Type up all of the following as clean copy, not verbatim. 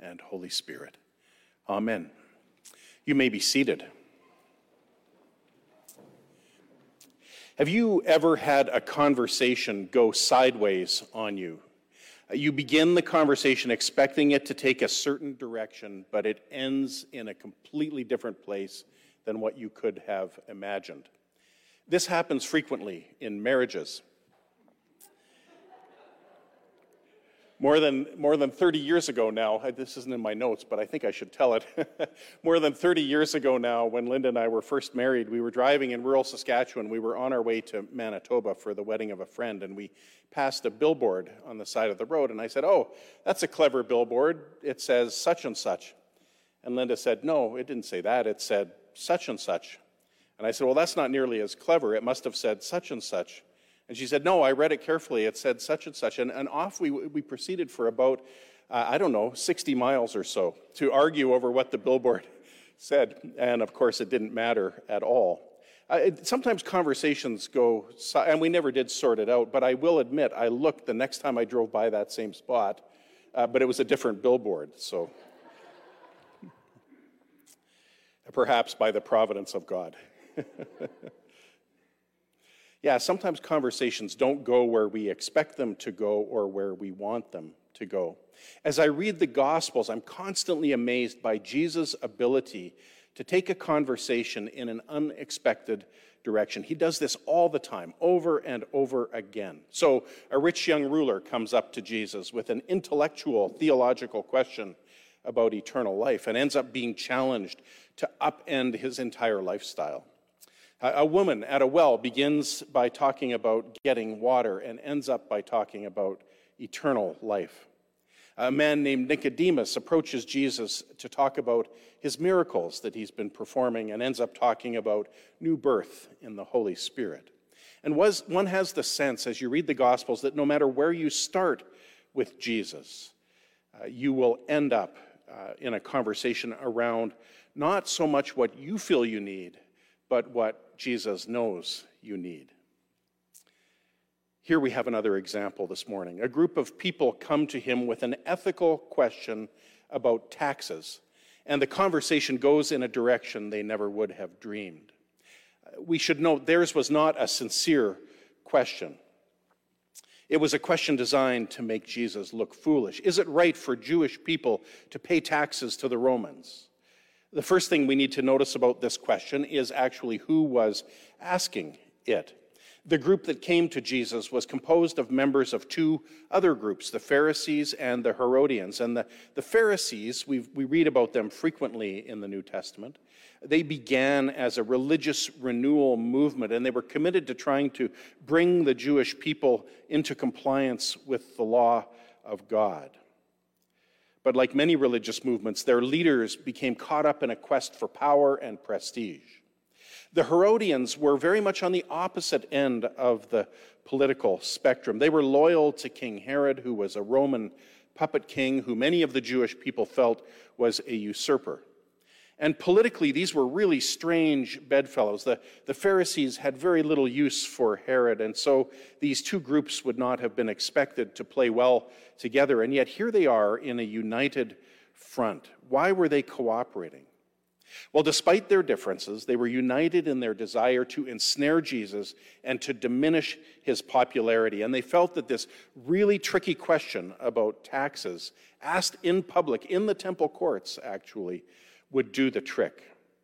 and Holy Spirit. Amen. You may be seated. Have you ever had a conversation go sideways on you? You begin the conversation expecting it to take a certain direction, but it ends in a completely different place than what you could have imagined. This happens frequently in marriages. More than 30 years ago now, this isn't in my notes, but I think I should tell it. More than 30 years ago now, when Linda and I were first married, we were driving in rural Saskatchewan. We were on our way to Manitoba for the wedding of a friend, and we passed a billboard on the side of the road. And I said, "Oh, that's a clever billboard. It says such and such." And Linda said, "No, it didn't say that. It said such and such." And I said, "Well, that's not nearly as clever. It must have said such and such." And she said, "No, I read it carefully. It said such and such." And off we proceeded for about, 60 miles or so to argue over what the billboard said. And of course, it didn't matter at all. Sometimes conversations go, and we never did sort it out, but I will admit, I looked the next time I drove by that same spot, but it was a different billboard, so perhaps by the providence of God. Yeah, sometimes conversations don't go where we expect them to go or where we want them to go. As I read the Gospels, I'm constantly amazed by Jesus' ability to take a conversation in an unexpected direction. He does this all the time, over and over again. So a rich young ruler comes up to Jesus with an intellectual, theological question about eternal life and ends up being challenged to upend his entire lifestyle. A woman at a well begins by talking about getting water and ends up by talking about eternal life. A man named Nicodemus approaches Jesus to talk about his miracles that he's been performing and ends up talking about new birth in the Holy Spirit. And one has the sense, as you read the Gospels, that no matter where you start with Jesus, you will end up in a conversation around not so much what you feel you need, but what Jesus knows you need. Here we have another example this morning. A group of people come to him with an ethical question about taxes, and the conversation goes in a direction they never would have dreamed. We should note theirs was not a sincere question. It was a question designed to make Jesus look foolish. Is it right for Jewish people to pay taxes to the Romans? The first thing we need to notice about this question is actually who was asking it. The group that came to Jesus was composed of members of two other groups, the Pharisees and the Herodians. And the Pharisees, we read about them frequently in the New Testament. They began as a religious renewal movement, and they were committed to trying to bring the Jewish people into compliance with the law of God. But like many religious movements, their leaders became caught up in a quest for power and prestige. The Herodians were very much on the opposite end of the political spectrum. They were loyal to King Herod, who was a Roman puppet king who many of the Jewish people felt was a usurper. And politically, these were really strange bedfellows. The Pharisees had very little use for Herod, and so these two groups would not have been expected to play well together. And yet here they are in a united front. Why were they cooperating? Well, despite their differences, they were united in their desire to ensnare Jesus and to diminish his popularity. And they felt that this really tricky question about taxes, asked in public, in the temple courts actually, would do the trick.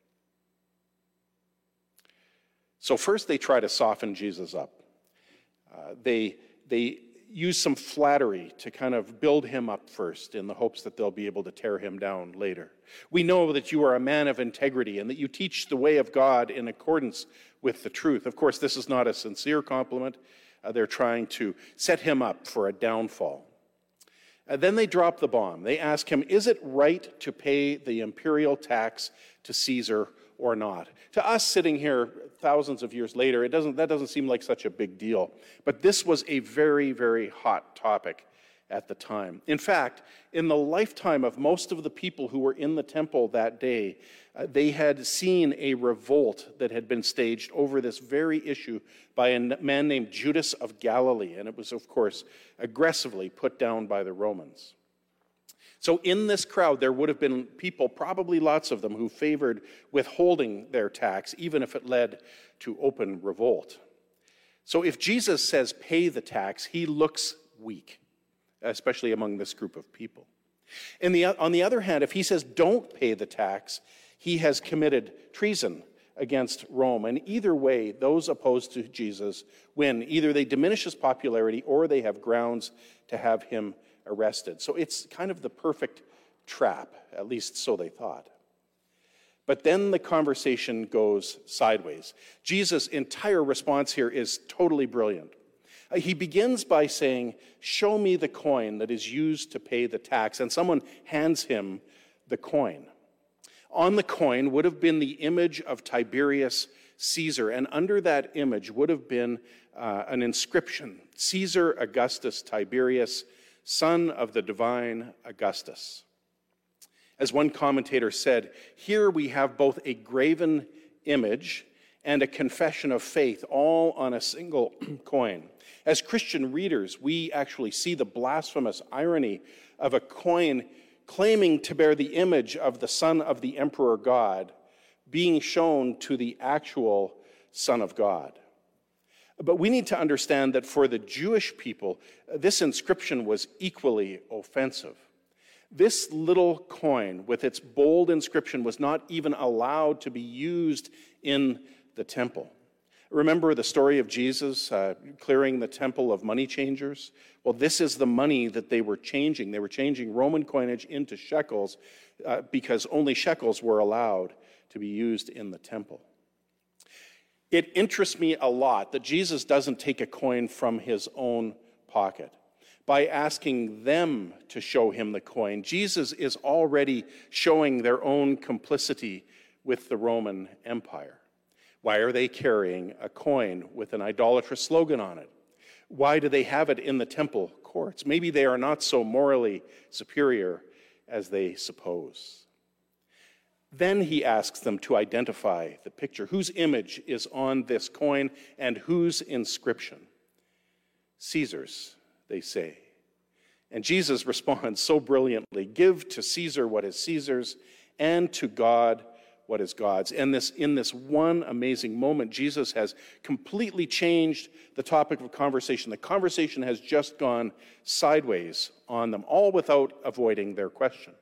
So first they try to soften Jesus up. They use some flattery to kind of build him up first in the hopes that they'll be able to tear him down later. We know that you are a man of integrity and that you teach the way of God in accordance with the truth. Of course, this is not a sincere compliment. They're trying to set him up for a downfall. Then they drop the bomb. They ask him, is it right to pay the imperial tax to Caesar or not? To us sitting here thousands of years later, that doesn't seem like such a big deal. But this was a very, very hot topic at the time. In fact, in the lifetime of most of the people who were in the temple that day, they had seen a revolt that had been staged over this very issue by a man named Judas of Galilee, and it was, of course, aggressively put down by the Romans. So in this crowd, there would have been people, probably lots of them, who favored withholding their tax, even if it led to open revolt. So if Jesus says pay the tax, he looks weak, especially among this group of people. On the other hand, if he says don't pay the tax, he has committed treason against Rome. And either way, those opposed to Jesus win. Either they diminish his popularity or they have grounds to have him arrested. So it's kind of the perfect trap, at least so they thought. But then the conversation goes sideways. Jesus' entire response here is totally brilliant. He begins by saying, "Show me the coin that is used to pay the tax." And someone hands him the coin. On the coin would have been the image of Tiberius Caesar, and under that image would have been an inscription, "Caesar Augustus Tiberius, son of the divine Augustus." As one commentator said, here we have both a graven image and a confession of faith, all on a single coin. As Christian readers, we actually see the blasphemous irony of a coin claiming to bear the image of the Son of the Emperor God being shown to the actual Son of God. But we need to understand that for the Jewish people, this inscription was equally offensive. This little coin with its bold inscription was not even allowed to be used in the temple. Remember the story of Jesus clearing the temple of money changers? Well, this is the money that they were changing. They were changing Roman coinage into shekels because only shekels were allowed to be used in the temple. It interests me a lot that Jesus doesn't take a coin from his own pocket. By asking them to show him the coin, Jesus is already showing their own complicity with the Roman Empire. Why are they carrying a coin with an idolatrous slogan on it? Why do they have it in the temple courts? Maybe they are not so morally superior as they suppose. Then he asks them to identify the picture. Whose image is on this coin and whose inscription? Caesar's, they say. And Jesus responds so brilliantly, "Give to Caesar what is Caesar's, and to God what is God's." And in this one amazing moment, Jesus has completely changed the topic of conversation. The conversation has just gone sideways on them, all without avoiding their question.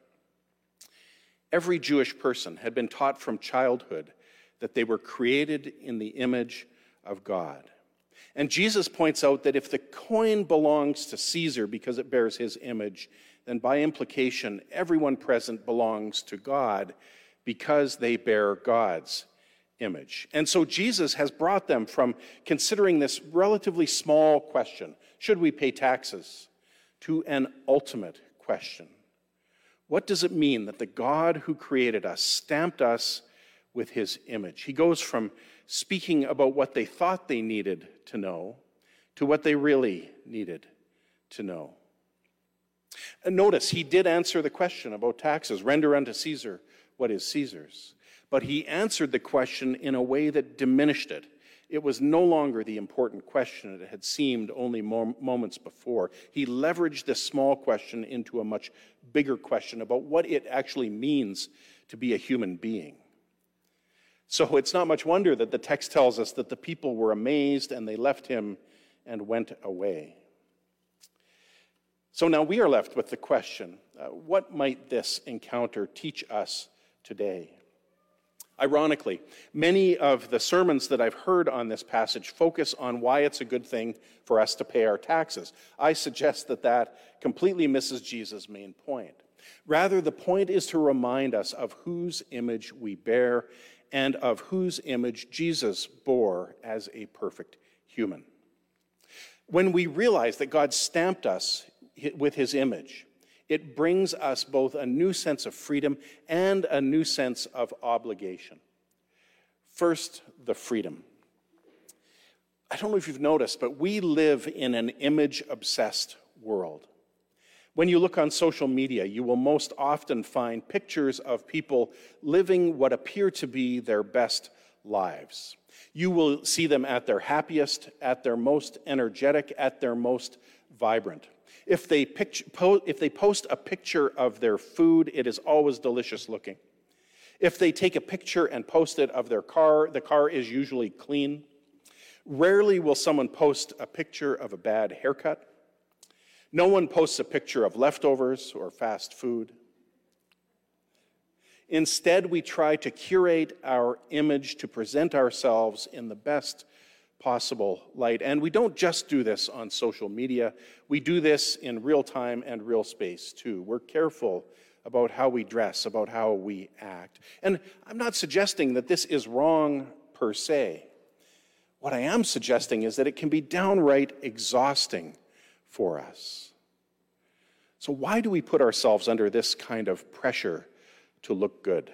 Every Jewish person had been taught from childhood that they were created in the image of God. And Jesus points out that if the coin belongs to Caesar because it bears his image, then by implication, everyone present belongs to God because they bear God's image. And so Jesus has brought them from considering this relatively small question, should we pay taxes, to an ultimate question. What does it mean that the God who created us stamped us with his image? He goes from speaking about what they thought they needed to know to what they really needed to know. And notice, he did answer the question about taxes. Render unto Caesar what is Caesar's. But he answered the question in a way that diminished it. It was no longer the important question it had seemed only moments before. He leveraged this small question into a much bigger question about what it actually means to be a human being. So it's not much wonder that the text tells us that the people were amazed and they left him and went away. So now we are left with the question, what might this encounter teach us today? Ironically, many of the sermons that I've heard on this passage focus on why it's a good thing for us to pay our taxes. I suggest that that completely misses Jesus' main point. Rather, the point is to remind us of whose image we bear and of whose image Jesus bore as a perfect human. When we realize that God stamped us with his image, it brings us both a new sense of freedom and a new sense of obligation. First, the freedom. I don't know if you've noticed, but we live in an image-obsessed world. When you look on social media, you will most often find pictures of people living what appear to be their best lives. You will see them at their happiest, at their most energetic, at their most vibrant. If they post a picture of their food, it is always delicious looking. If they take a picture and post it of their car, the car is usually clean. Rarely will someone post a picture of a bad haircut. No one posts a picture of leftovers or fast food. Instead, we try to curate our image to present ourselves in the best possible light. And we don't just do this on social media. We do this in real time and real space, too. We're careful about how we dress, about how we act. And I'm not suggesting that this is wrong per se. What I am suggesting is that it can be downright exhausting for us. So why do we put ourselves under this kind of pressure to look good,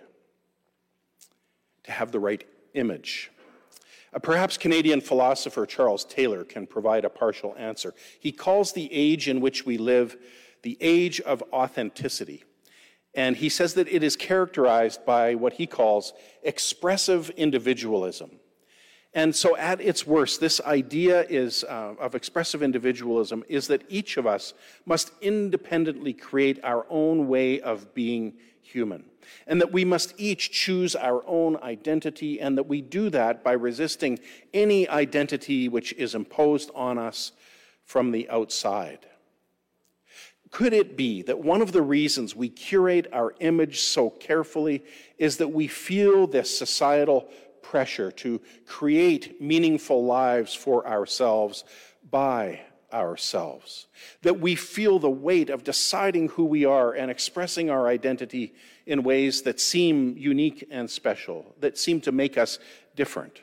to have the right image? Perhaps Canadian philosopher Charles Taylor can provide a partial answer. He calls the age in which we live the age of authenticity. And he says that it is characterized by what he calls expressive individualism. And so at its worst, this idea of expressive individualism is that each of us must independently create our own way of being human, and that we must each choose our own identity, and that we do that by resisting any identity which is imposed on us from the outside. Could it be that one of the reasons we curate our image so carefully is that we feel this societal pressure to create meaningful lives for ourselves by ourselves? That we feel the weight of deciding who we are and expressing our identity in ways that seem unique and special, that seem to make us different.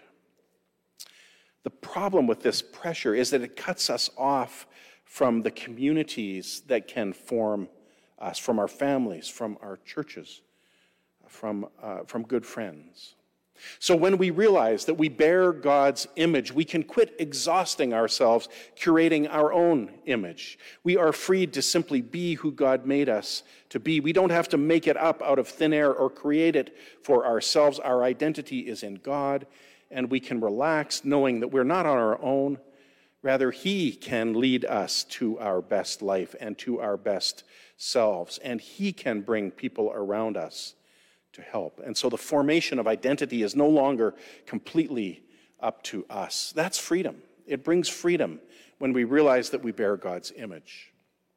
The problem with this pressure is that it cuts us off from the communities that can form us, from our families, from our churches, from good friends. So when we realize that we bear God's image, we can quit exhausting ourselves curating our own image. We are freed to simply be who God made us to be. We don't have to make it up out of thin air or create it for ourselves. Our identity is in God, and we can relax knowing that we're not on our own. Rather, He can lead us to our best life and to our best selves, and He can bring people around us to help. And so the formation of identity is no longer completely up to us. That's freedom. It brings freedom when we realize that we bear God's image.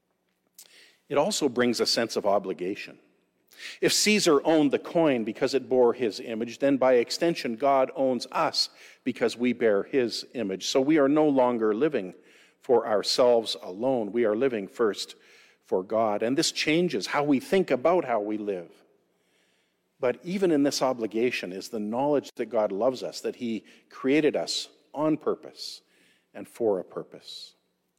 It also brings a sense of obligation. If Caesar owned the coin because it bore his image, then by extension, God owns us because we bear His image. So we are no longer living for ourselves alone. We are living first for God. And this changes how we think about how we live. But even in this obligation is the knowledge that God loves us, that He created us on purpose and for a purpose.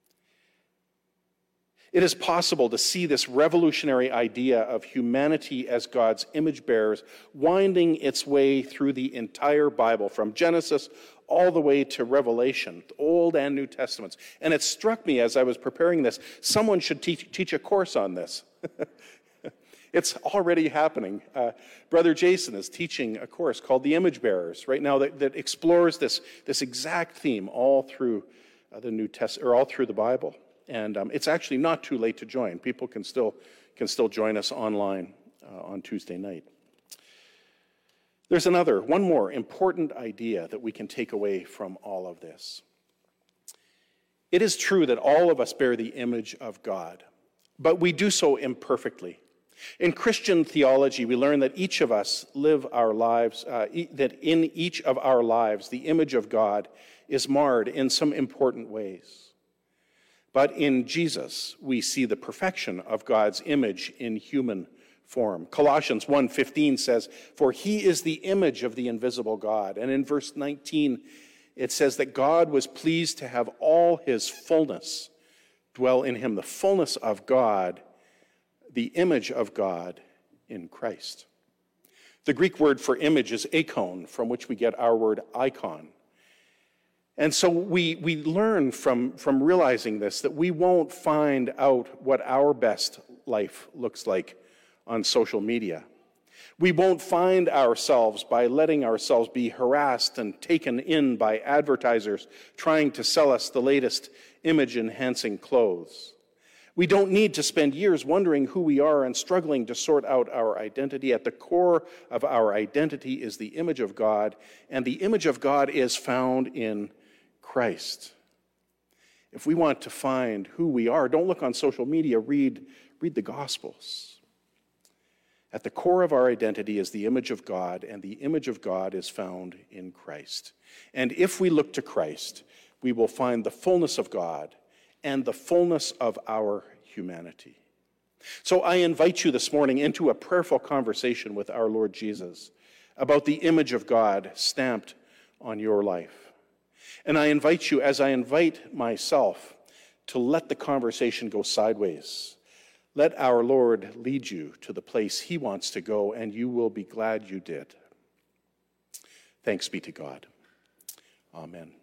It is possible to see this revolutionary idea of humanity as God's image bearers winding its way through the entire Bible, from Genesis all the way to Revelation, Old and New Testaments. And it struck me as I was preparing this, someone should teach a course on this. It's already happening. Brother Jason is teaching a course called The Image Bearers right now that explores this exact theme all through the New Testament, or all through the Bible. And it's actually not too late to join. People can still join us online on Tuesday night. There's one more important idea that we can take away from all of this. It is true that all of us bear the image of God, but we do so imperfectly. In Christian theology, we learn that each of us live our lives, that in each of our lives, the image of God is marred in some important ways. But in Jesus, we see the perfection of God's image in human form. Colossians 1:15 says, "For He is the image of the invisible God." And in verse 19, it says that God was pleased to have all His fullness dwell in Him, the fullness of God, the image of God in Christ. The Greek word for image is eikon, from which we get our word icon. And so we learn from realizing this that we won't find out what our best life looks like on social media. We won't find ourselves by letting ourselves be harassed and taken in by advertisers trying to sell us the latest image-enhancing clothes. We don't need to spend years wondering who we are and struggling to sort out our identity. At the core of our identity is the image of God, and the image of God is found in Christ. If we want to find who we are, don't look on social media, read the Gospels. At the core of our identity is the image of God, and the image of God is found in Christ. And if we look to Christ, we will find the fullness of God and the fullness of our humanity. So I invite you this morning into a prayerful conversation with our Lord Jesus about the image of God stamped on your life. And I invite you, as I invite myself, to let the conversation go sideways. Let our Lord lead you to the place he wants to go, and you will be glad you did. Thanks be to God. Amen.